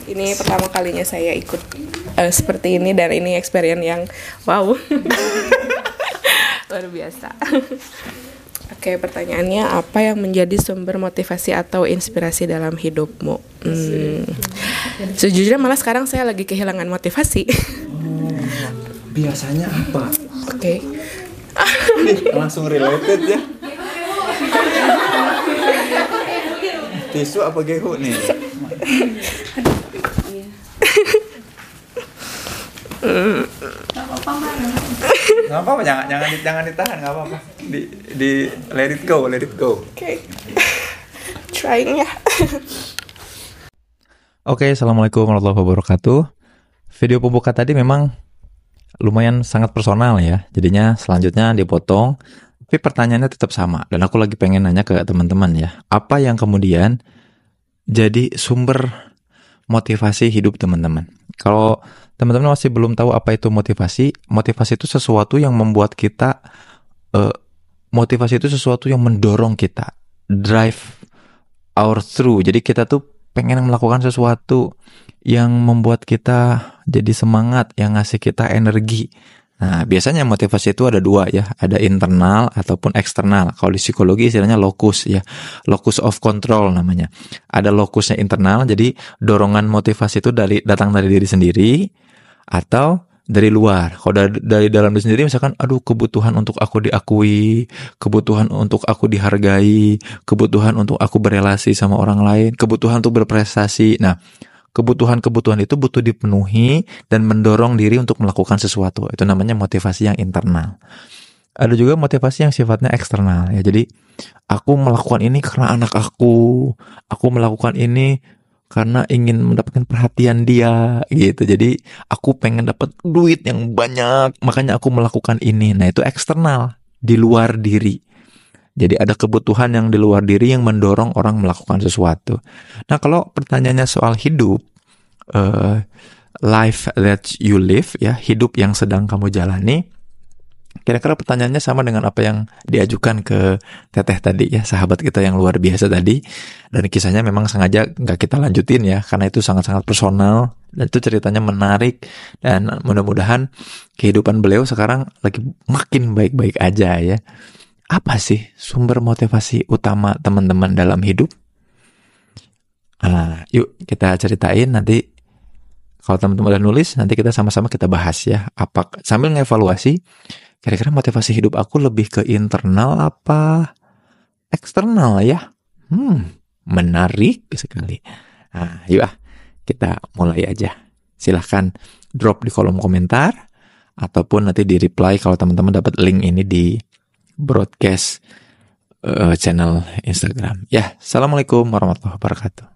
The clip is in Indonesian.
Ini pertama kalinya saya ikut seperti ini dan ini experience yang wow. Luar biasa. Oke, pertanyaannya apa yang menjadi sumber motivasi atau inspirasi dalam hidupmu? Sejujurnya malah sekarang saya lagi kehilangan motivasi. Biasanya apa? Oke. Langsung related ya. Tisu apa gehu nih? Nggak apa-apa, jangan ditahan, nggak apa-apa. Di let it go. Oke. Trying ya. Oke, assalamualaikum warahmatullahi wabarakatuh. Video pembuka tadi memang lumayan sangat personal ya. Jadinya selanjutnya dipotong. Tapi pertanyaannya tetap sama. Dan aku lagi pengen nanya ke teman-teman ya. Apa yang kemudian jadi sumber motivasi hidup teman-teman? Kalau teman-teman masih belum tahu apa itu motivasi itu sesuatu yang membuat kita, motivasi itu sesuatu yang mendorong kita, drive our through. Jadi kita tuh pengen melakukan sesuatu yang membuat kita jadi semangat, yang ngasih kita energi. Nah, biasanya motivasi itu ada dua ya, ada internal ataupun eksternal. Kalau di psikologi istilahnya locus ya, locus of control namanya. Ada locusnya internal, jadi dorongan motivasi itu datang dari diri sendiri atau dari luar. Kalau dari dalam diri sendiri misalkan, kebutuhan untuk aku diakui, kebutuhan untuk aku dihargai, kebutuhan untuk aku berelasi sama orang lain, kebutuhan untuk berprestasi. Nah, kebutuhan-kebutuhan itu butuh dipenuhi dan mendorong diri untuk melakukan sesuatu. Itu namanya motivasi yang internal. Ada juga motivasi yang sifatnya eksternal ya. Jadi aku melakukan ini karena anak aku melakukan ini karena ingin mendapatkan perhatian dia gitu. Jadi aku pengen dapat duit yang banyak, makanya aku melakukan ini. Nah, itu eksternal, di luar diri. Jadi ada kebutuhan yang di luar diri yang mendorong orang melakukan sesuatu. Nah, kalau pertanyaannya soal hidup, life that you live ya, hidup yang sedang kamu jalani, kira-kira pertanyaannya sama dengan apa yang diajukan ke Teteh tadi ya, sahabat kita yang luar biasa tadi. Dan kisahnya memang sengaja nggak kita lanjutin ya, karena itu sangat-sangat personal dan itu ceritanya menarik. Dan mudah-mudahan kehidupan beliau sekarang lagi makin baik-baik aja ya. Apa sih sumber motivasi utama teman-teman dalam hidup? Yuk kita ceritain nanti. Kalau teman-teman udah nulis, nanti kita sama-sama kita bahas ya. Sambil ngevaluasi, kira-kira motivasi hidup aku lebih ke internal apa eksternal ya? Menarik sekali. Yuk kita mulai aja. Silahkan drop di kolom komentar ataupun nanti di reply kalau teman-teman dapat link ini di broadcast channel Instagram. Ya, assalamualaikum warahmatullahi wabarakatuh.